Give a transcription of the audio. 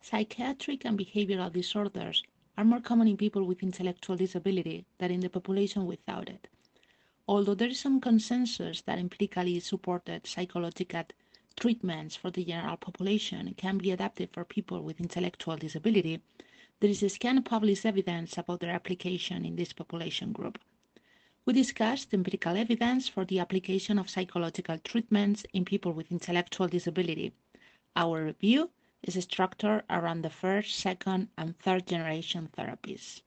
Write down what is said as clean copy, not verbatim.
Psychiatric and behavioral disorders are more common in people with intellectual disability than in the population without it. Although there is some consensus that empirically supported psychological treatments for the general population can be adapted for people with intellectual disability, there is scant published evidence about their application in this population group. We discussed empirical evidence for the application of psychological treatments in people with intellectual disability. Our review is structured around the first, second, and third generation therapies.